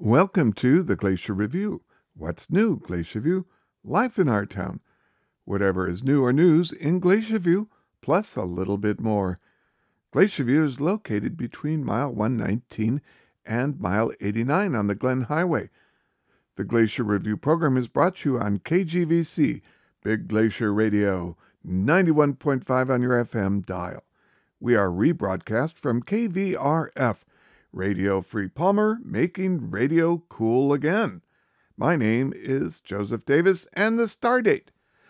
Welcome to the Glacier Review. What's new, Glacier View? Life in our town. Whatever is new or news in Glacier View, plus a little bit more. Glacier View is located between mile 119 and mile 89 on the Glen Highway. The Glacier Review program is brought to you on KGVC, Big Glacier Radio, 91.5 on your FM dial. We are rebroadcast from KVRF, Radio Free Palmer, making radio cool again. My name is Joseph Davis, and the star date,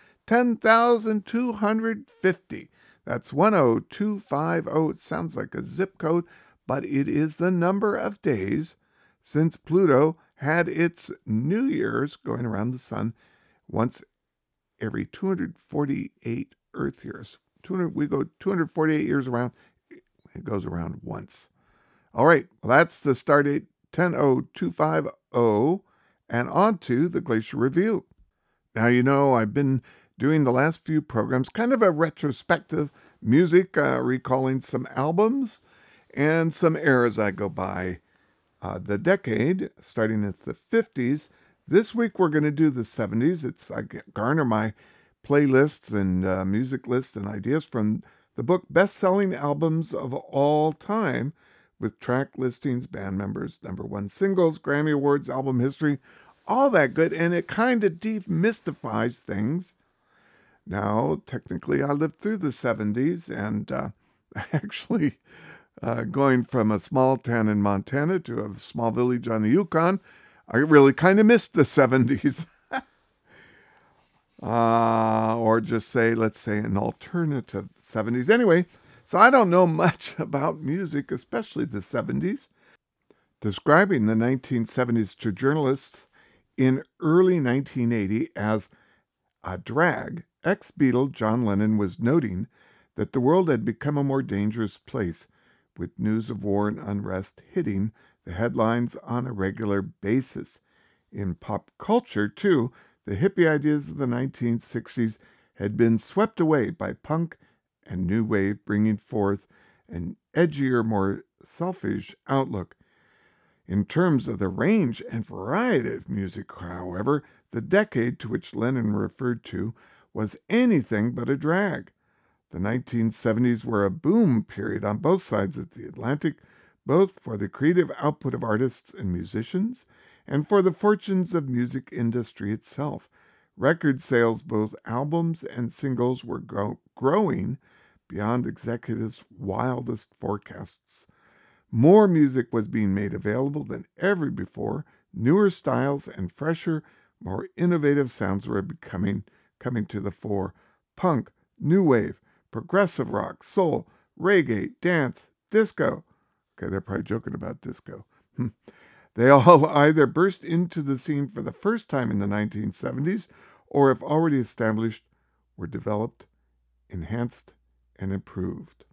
10,250. That's 10250. It sounds like a zip code, but it is the number of days since Pluto had its New Year's going around the sun once every 248 Earth years. We go 248 years around. It goes around once. All right, well, that's the star date, 100250, and on to the Glacier Review. Now, I've been doing the last few programs, kind of a retrospective music, recalling some albums and some eras I go by. The decade, starting at the 50s. This week we're going to do the 70s. I garner my playlists and music lists and ideas from the book Best-Selling Albums of All Time, with track listings, band members, number one singles, Grammy Awards, album history, all that good, and it kind of demystifies things. Now, technically, I lived through the 70s, and actually going from a small town in Montana to a small village on the Yukon, I really kind of missed the 70s. Or just say, let's say, an alternative 70s. Anyway, so I don't know much about music, especially the 70s. Describing the 1970s to journalists in early 1980 as a drag, ex-Beatle John Lennon was noting that the world had become a more dangerous place, with news of war and unrest hitting the headlines on a regular basis. In pop culture, too, the hippie ideas of the 1960s had been swept away by punk and new wave, bringing forth an edgier, more selfish outlook. In terms of the range and variety of music, however, the decade to which Lennon referred to was anything but a drag. The 1970s were a boom period on both sides of the Atlantic, both for the creative output of artists and musicians, and for the fortunes of music industry itself. Record sales, both albums and singles, were growing beyond executives' wildest forecasts. More music was being made available than ever before. Newer styles and fresher, more innovative sounds were coming to the fore. Punk, new wave, progressive rock, soul, reggae, dance, disco. Okay, they're probably joking about disco. They all either burst into the scene for the first time in the 1970s, or if already established, were developed, enhanced, and improved.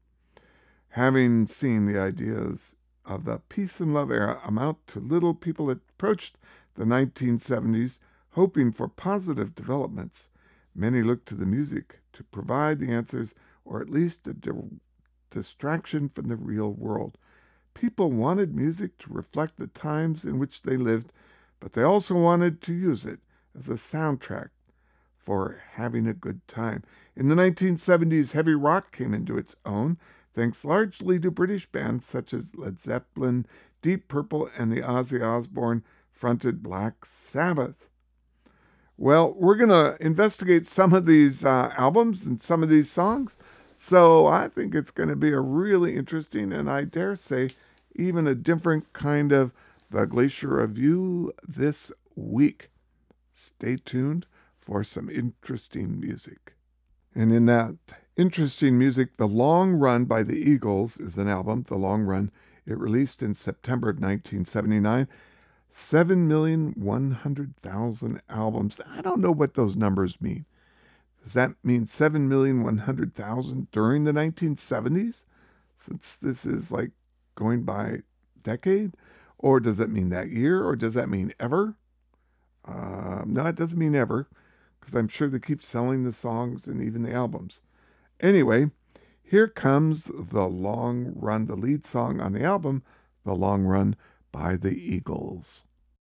Having seen the ideas of the peace and love era amount to little, people approached the 1970s hoping for positive developments. Many looked to the music to provide the answers, or at least a distraction from the real world. People wanted music to reflect the times in which they lived, but they also wanted to use it as a soundtrack for having a good time. In the 1970s, heavy rock came into its own, thanks largely to British bands such as Led Zeppelin, Deep Purple, and the Ozzy Osbourne-fronted Black Sabbath. Well, we're going to investigate some of these albums and some of these songs, so I think it's going to be a really interesting, and I dare say, even a different kind of the Glacier Review this week. Stay tuned for some interesting music. And in that interesting music, The Long Run by the Eagles is an album, The Long Run. It released in September of 1979. 7,100,000 albums. I don't know what those numbers mean. Does that mean 7,100,000 during the 1970s? Since this is like going by decade? Or does it mean that year? Or does that mean ever? No, it doesn't mean ever, because I'm sure they keep selling the songs and even the albums. Anyway, here comes The Long Run, the lead song on the album, The Long Run, by the Eagles.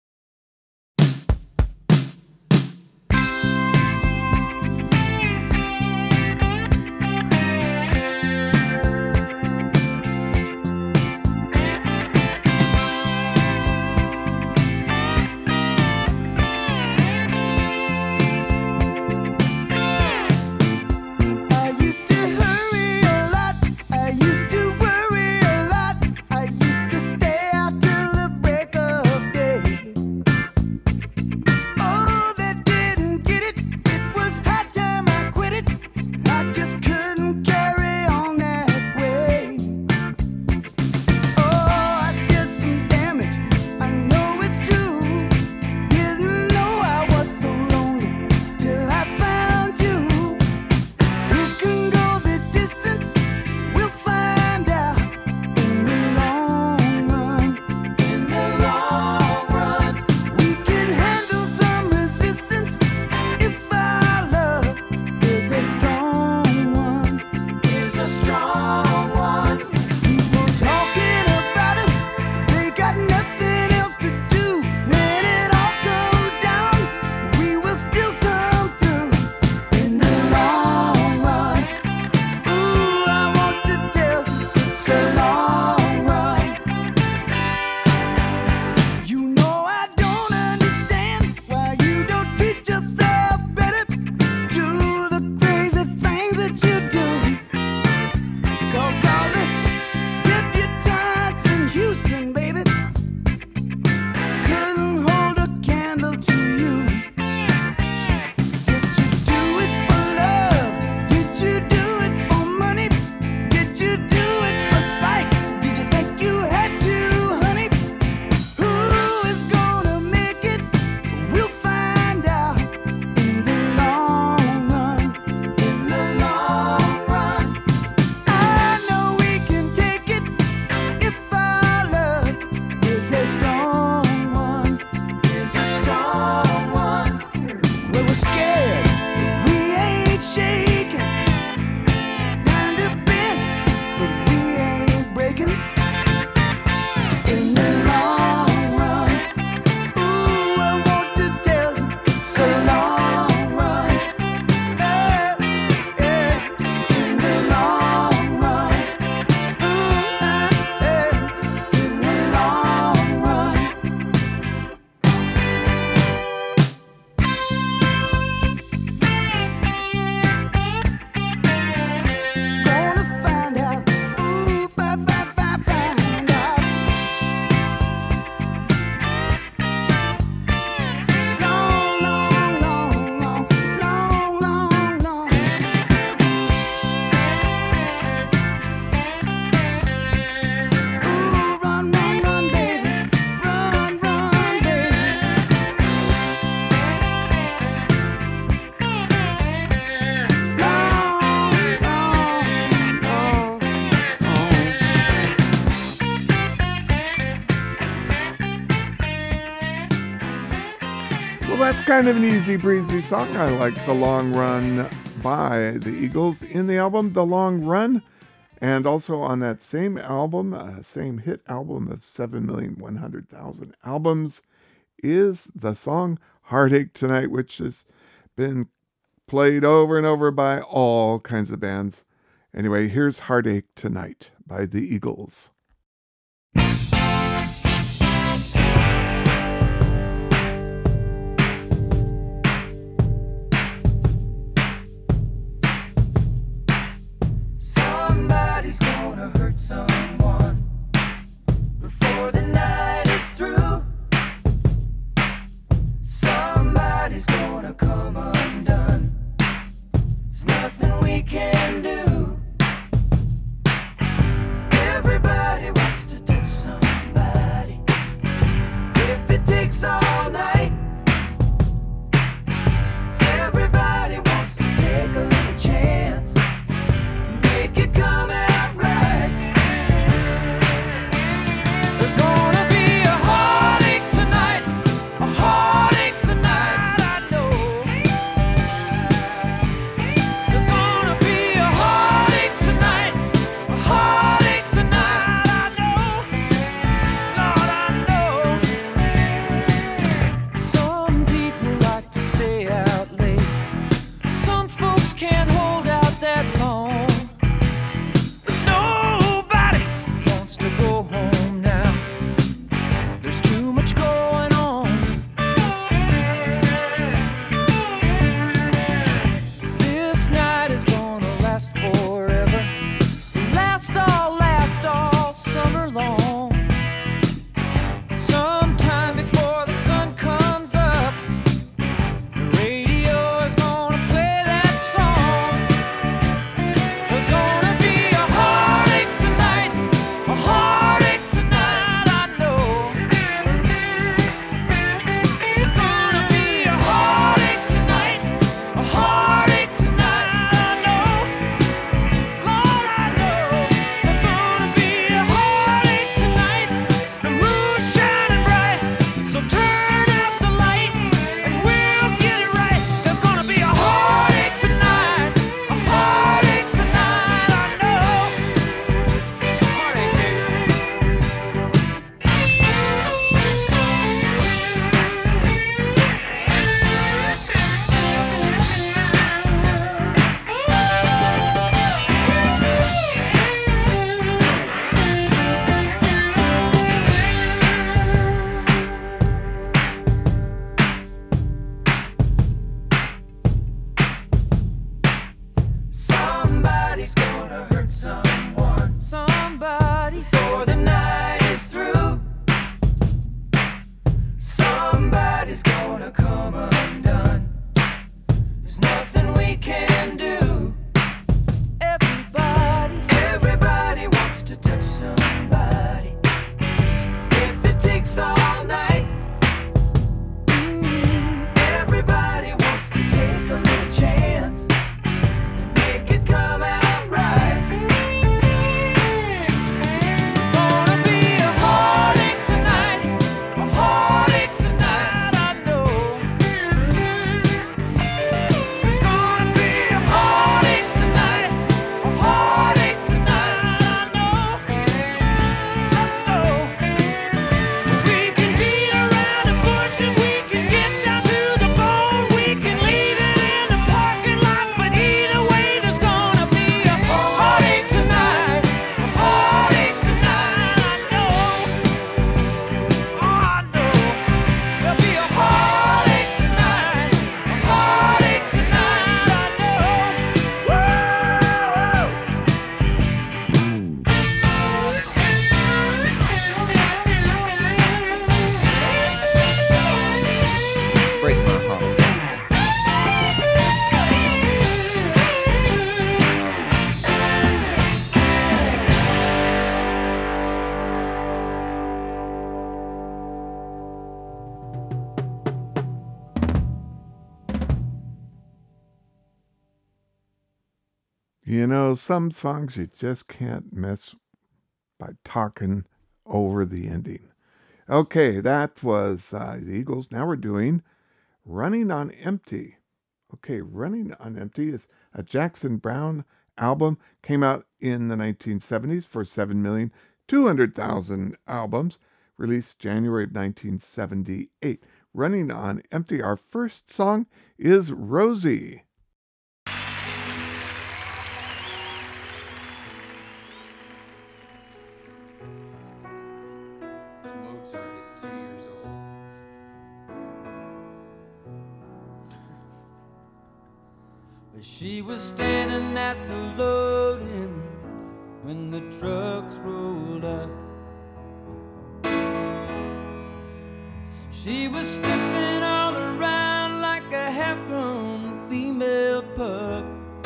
Well, that's kind of an easy breezy song. I like The Long Run by the Eagles in the album The Long Run. And also on that same album, same hit album of 7,100,000 albums, is the song Heartache Tonight, which has been played over and over by all kinds of bands. Anyway, here's Heartache Tonight by the Eagles. Somebody's gonna hurt someone before the night is through. Somebody's gonna come undone. There's nothing we can do. Everybody wants to touch somebody. If it takes all night, everybody wants to take a little chance. Make it come out right. There's gonna be a heartache tonight, I know. You know, some songs you just can't miss by talking over the ending. Okay, that was the Eagles. Now we're doing Running on Empty. Okay, Running on Empty is a Jackson Browne album. Came out in the 1970s for 7,200,000 albums. Released January of 1978. Running on Empty. Our first song is Rosie. It's Mozart at 2 years old. She was standing at the loading when the trucks rolled up. She was sniffing all around like a half-grown female pup.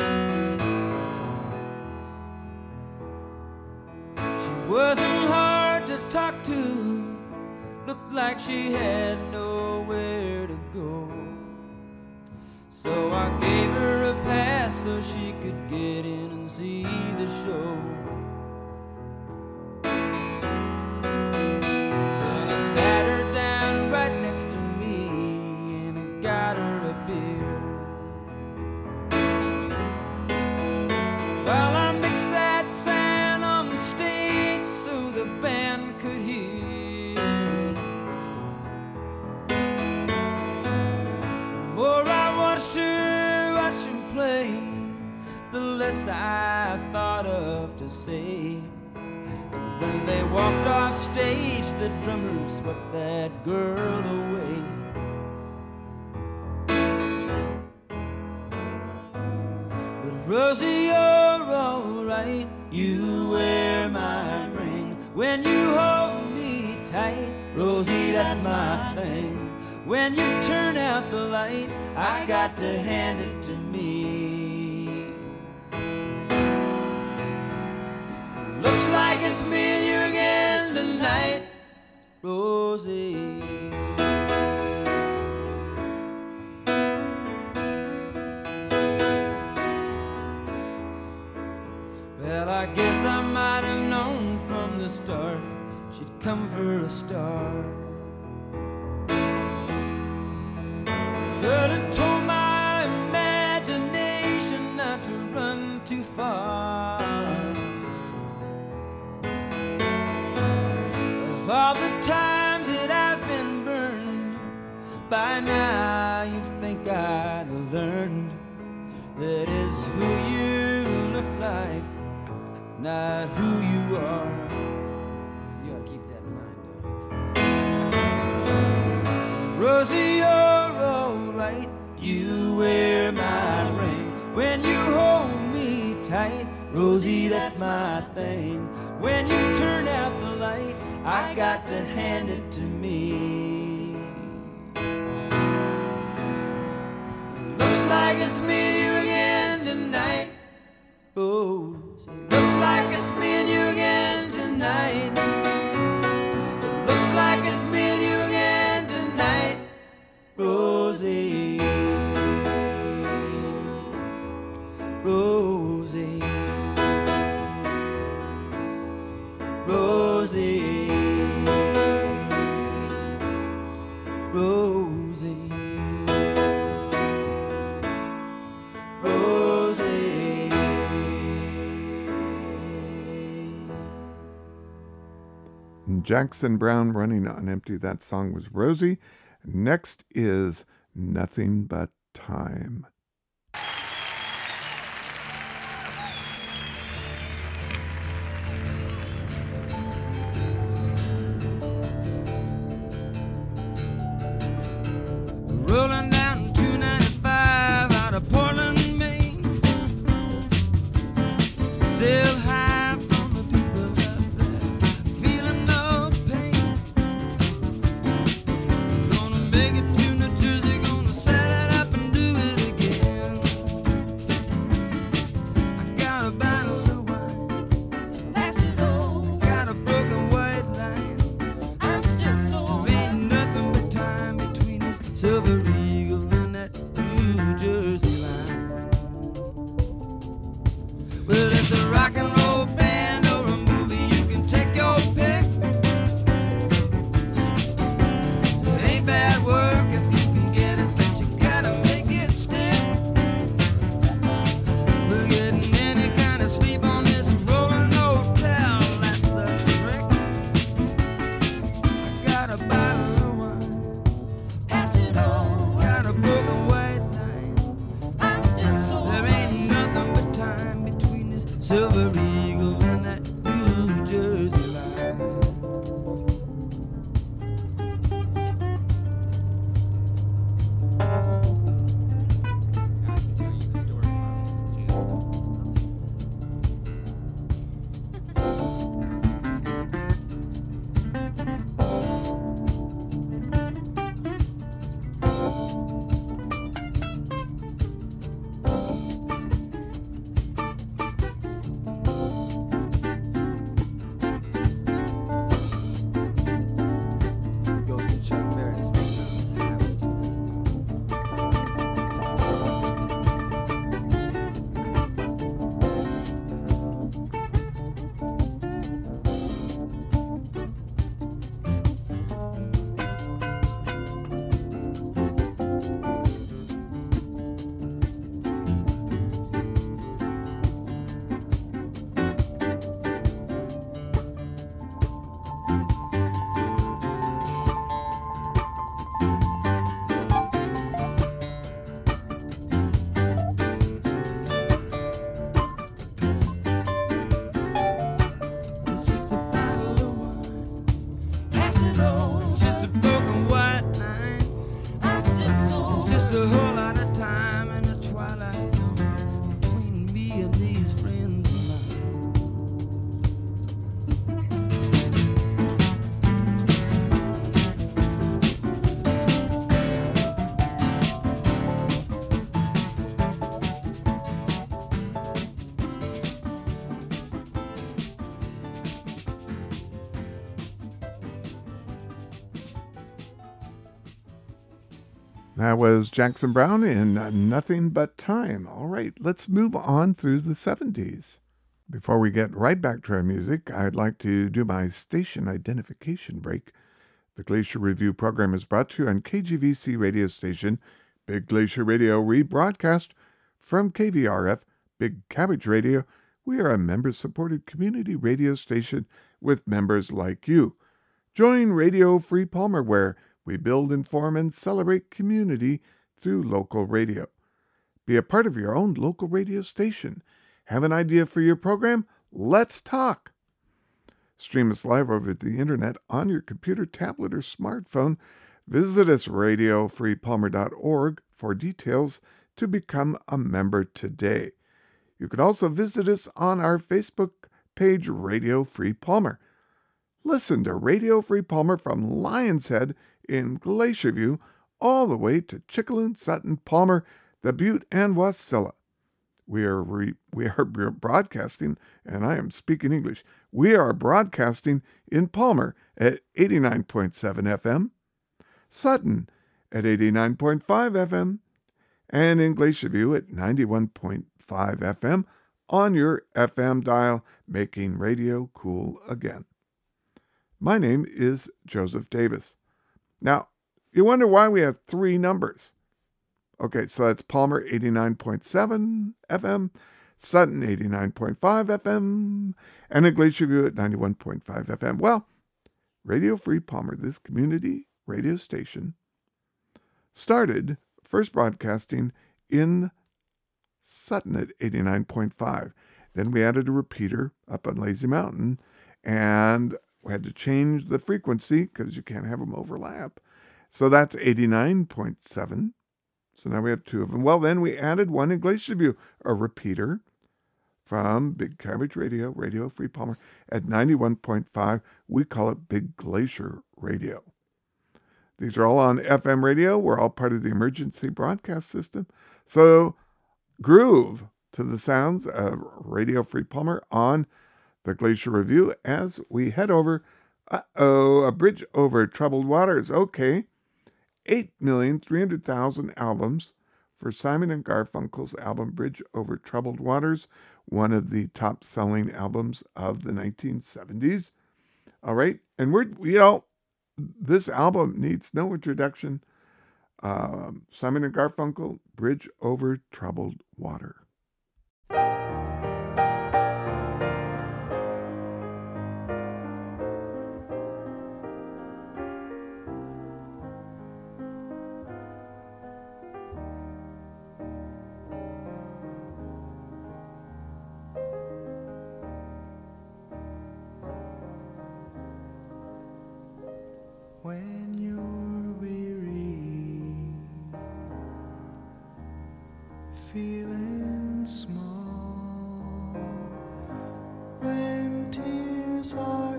She wasn't hard to talk to, looked like she had nowhere to go. So I gave her a pass so she could get in and see the show. Well, I sat her down right next to me and I got her a beer. While I mixed that sound on the stage so the band could hear. The more I watched him play, the less I thought of to say. And when they walked off stage, the drummer swept that girl away. But Rosie, you're alright. You wear my ring when you hold me tight. Rosie, that's my thing. When you turn out the light, I got to hand it to me. Looks like it's me and you again tonight, Rosie. Well, I guess I might have known from the start she'd come for a star. Could have told my imagination not to run too far. Of all the times that I've been burned, by now you'd think I'd learned that is who you look like, not who you are. You ought to keep that in mind, Rosie, you're alright. You wear my ring when you hold me tight. Rosie, that's my thing. When you turn out the light, I got to hand it to me. Looks like it's me and you again tonight. Oh, looks like it's me and you again tonight. Looks like it's me and you again tonight, Rosie. Rosie. Rosie. Rosie. Rosie. Jackson Browne, Running on Empty. That song was Rosie. Next is Nothing But Time. Rolling down 295 out of Portland, Maine. Still high from the people up there, feeling no pain. Gonna make it to New Jersey, gonna set it up and do it again. I got a bottle of wine, Pass it on. got a broken white line. I'm still so There ain't nothing but time between us, Silver Eagle That was Jackson Browne in Nothing But Time. All right, let's move on through the 70s. Before we get right back to our music, I'd like to do my station identification break. The Glacier Review program is brought to you on KGVC radio station, Big Glacier Radio, rebroadcast from KVRF, Big Cabbage Radio. We are a member-supported community radio station with members like you. Join Radio Free Palmer, where we build, inform, and celebrate community through local radio. Be a part of your own local radio station. Have an idea for your program? Let's talk. Stream us live over the internet on your computer, tablet, or smartphone. Visit us radiofreepalmer.org for details to become a member today. You can also visit us on our Facebook page, Radio Free Palmer. Listen to Radio Free Palmer from Lion's Head in Glacier View all the way to Chickaloon, Sutton, Palmer, the Butte, and Wasilla. We are broadcasting, and I am speaking English. We are broadcasting in Palmer at 89.7 FM, Sutton at 89.5 FM, and in Glacier View at 91.5 FM on your FM dial, making radio cool again. My name is Joseph Davis. Now, you wonder why we have three numbers. Okay, so that's Palmer 89.7 FM, Sutton 89.5 FM, and in Glacier View at 91.5 FM. Well, Radio Free Palmer, this community radio station, started first broadcasting in Sutton at 89.5. Then we added a repeater up on Lazy Mountain, and we had to change the frequency because you can't have them overlap. So that's 89.7. So now we have two of them. Well, then we added one in Glacier View, a repeater from Big Cabbage Radio, Radio Free Palmer at 91.5. We call it Big Glacier Radio. These are all on FM radio. We're all part of the emergency broadcast system. So groove to the sounds of Radio Free Palmer on the Glacier Review as we head over. A bridge over troubled waters. Okay. 8,300,000 albums for Simon & Garfunkel's album Bridge Over Troubled Waters, one of the top-selling albums of the 1970s. All right, and this album needs no introduction. Simon & Garfunkel, Bridge Over Troubled Water. When you're weary, feeling small, when tears are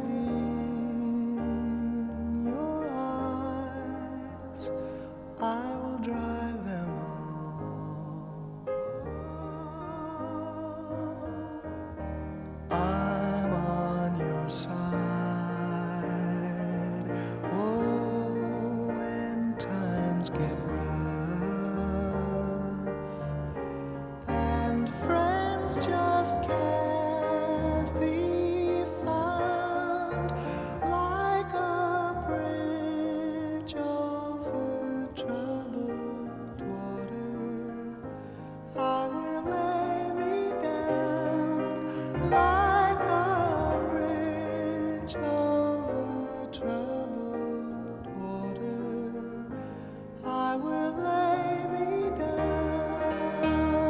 in your eyes, I will dry them all. I'm on your side. Get rough, and friends just can't be found like a bridge over troubled water. I will lay me down like a bridge over troubled water. I will lay me down.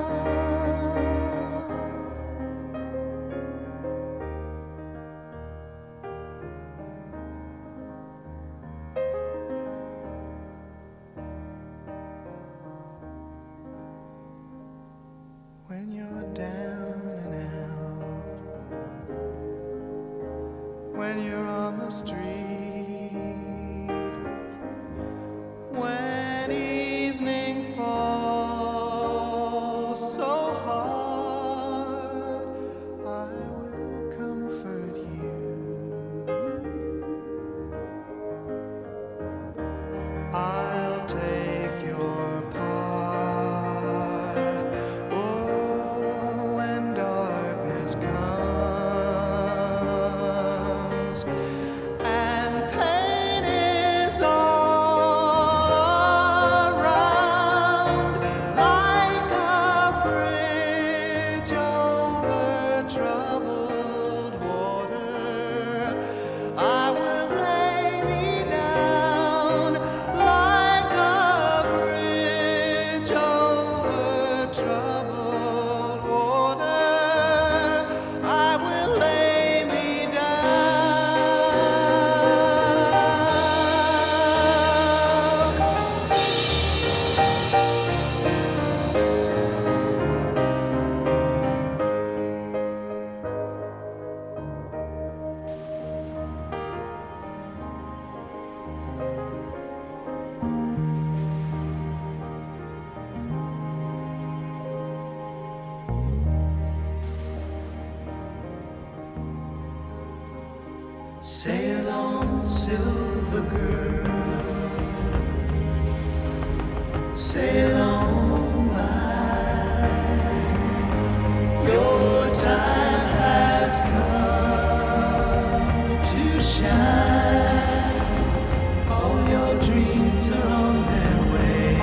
When you're down and out, when you're on the street, when evening falls so hard, I will comfort you. I'll take your Sail on, silver girl. Sail on by. Your time has come to shine. All your dreams are on their way.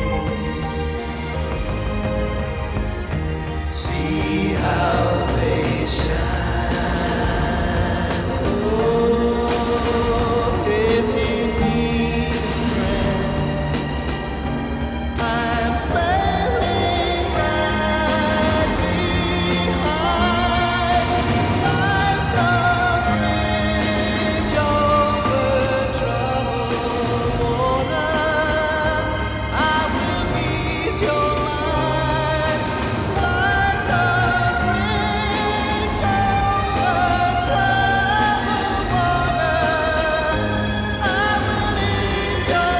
See how they shine. Oh, if you need a friend, I'm sailing right behind, like a bridge over troubled water. I will ease your mind, like a bridge over troubled water. I will ease your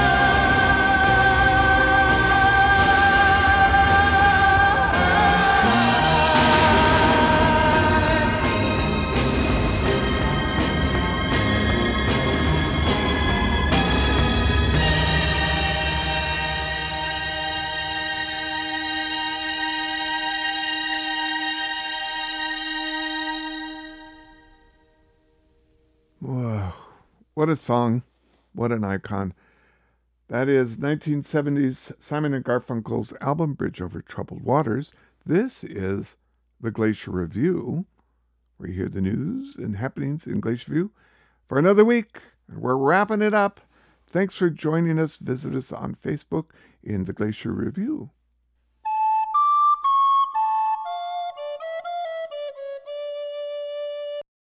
Whoa, what a song. What an icon. That is 1970s Simon and Garfunkel's album Bridge Over Troubled Waters. This is the Glacier Review, where you hear the news and happenings in Glacier View for another week. We're wrapping it up. Thanks for joining us. Visit us on Facebook in the Glacier Review.